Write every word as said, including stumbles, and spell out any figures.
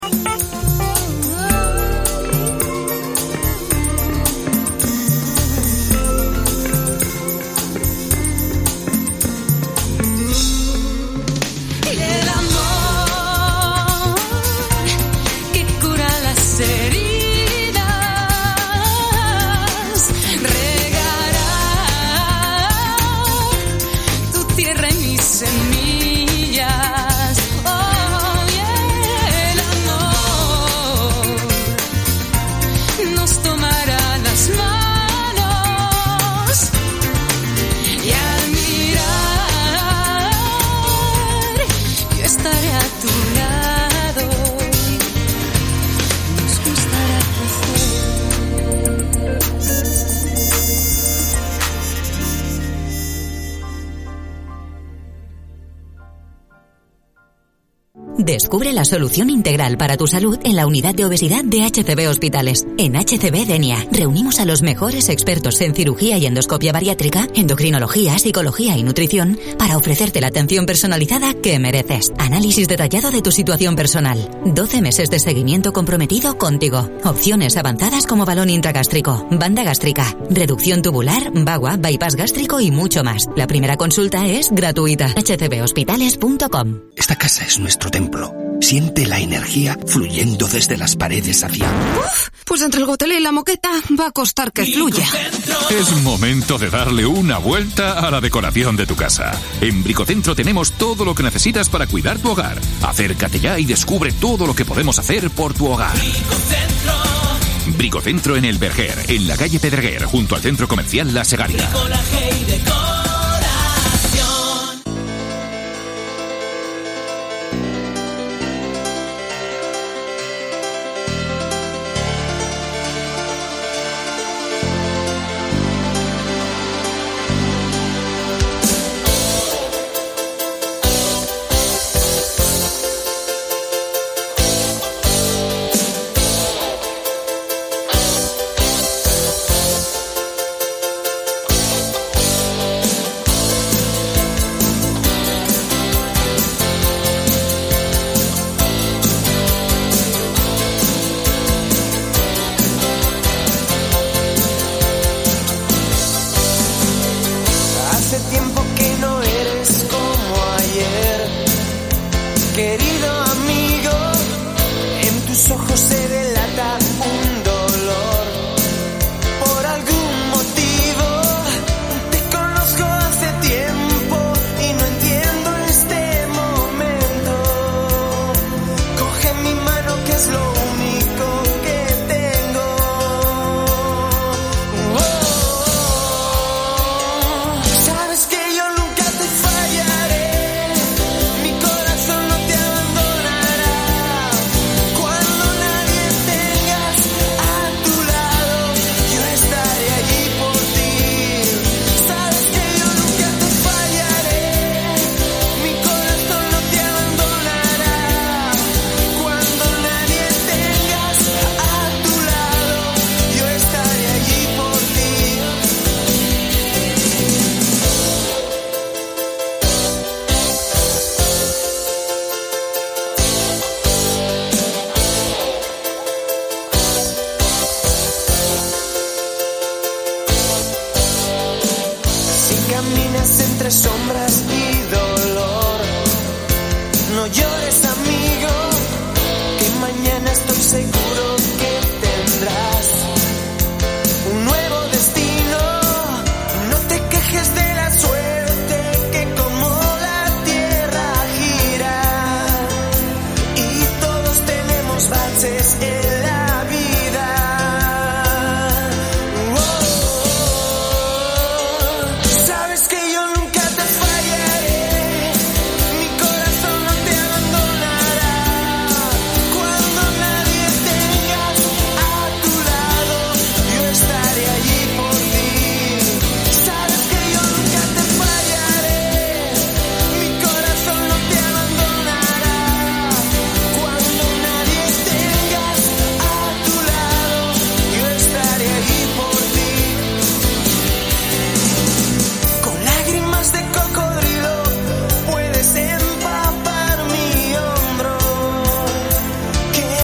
Descubre la solución integral para tu salud en la unidad de obesidad de H C B Hospitales. En H C B Denia reunimos a los mejores expertos en cirugía y endoscopia bariátrica, endocrinología, psicología y nutrición para ofrecerte la atención personalizada que mereces. Análisis detallado de tu situación personal. doce meses de seguimiento comprometido contigo. Opciones avanzadas como balón intragástrico, banda gástrica, reducción tubular, bagua, bypass gástrico y mucho más. La primera consulta es gratuita. h c b hospitales punto com. Esta casa es nuestro templo. Siente la energía fluyendo desde las paredes hacia... Uf, pues entre el gotelé y la moqueta va a costar que fluya. Es momento de darle una vuelta a la decoración de tu casa. En Bricocentro tenemos todo lo que necesitas para cuidar tu hogar. Acércate ya y descubre todo lo que podemos hacer por tu hogar. Bricocentro. Bricocentro en el Berguer, en la calle Pedreguer, junto al centro comercial La Segaria. Entre sombras y dolor, no llores, amigo, que mañana estoy seguro